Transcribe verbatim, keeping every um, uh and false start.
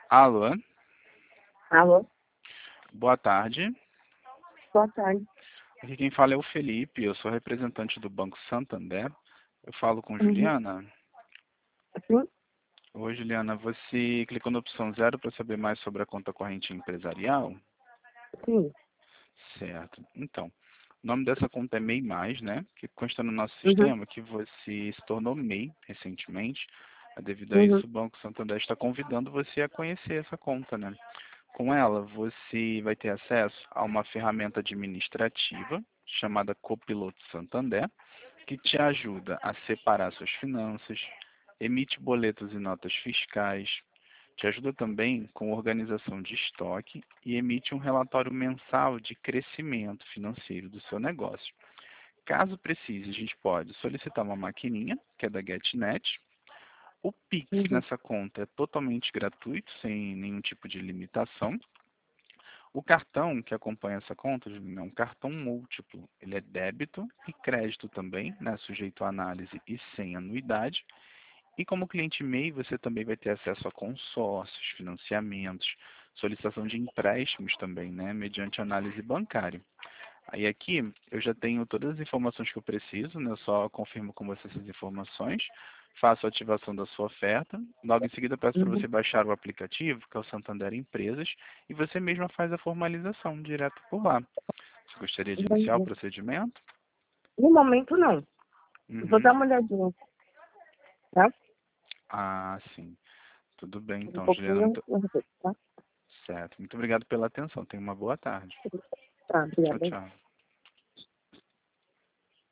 Alô, Alô? boa tarde. Boa tarde. Aqui quem fala é o Felipe, eu sou representante do Banco Santander. Eu falo com Uhum. Juliana. Sim? Oi, Juliana, você clicou na opção zero para saber mais sobre a conta corrente empresarial? Sim. Certo. Então, o nome dessa conta é MEI Mais, né? Que consta no nosso Uhum. sistema que você se tornou MEI recentemente. Devido a Uhum. isso, o Banco Santander está convidando você a conhecer essa conta, né? Com ela, você vai ter acesso a uma ferramenta administrativa chamada Copiloto Santander, que te ajuda a separar suas finanças, emite boletos e notas fiscais, te ajuda também com organização de estoque e emite um relatório mensal de crescimento financeiro do seu negócio. Caso precise, a gente pode solicitar uma maquininha, que é da GetNet. O Pix Uhum. nessa conta é totalmente gratuito, sem nenhum tipo de limitação. O cartão que acompanha essa conta, Julinho, é um cartão múltiplo. Ele é débito e crédito também, né, sujeito à análise e sem anuidade. E como cliente MEI, você também vai ter acesso a consórcios, financiamentos, solicitação de empréstimos também, né, mediante análise bancária. Aí aqui eu já tenho todas as informações que eu preciso, né? Eu só confirmo com você essas informações, faço a ativação da sua oferta, logo em seguida peço para Uhum. você baixar o aplicativo, que é o Santander Empresas, e você mesma faz a formalização direto por lá. Você gostaria de iniciar o Entendi. procedimento? No momento, não. Vou Uhum. dar uma olhadinha, tá? Ah, sim. Tudo bem Um então, Juliana. pouquinho, Muito eu repito, tá? certo. Muito obrigado pela atenção. Tenha uma boa tarde. Tá, Tchau, obrigada. tchau.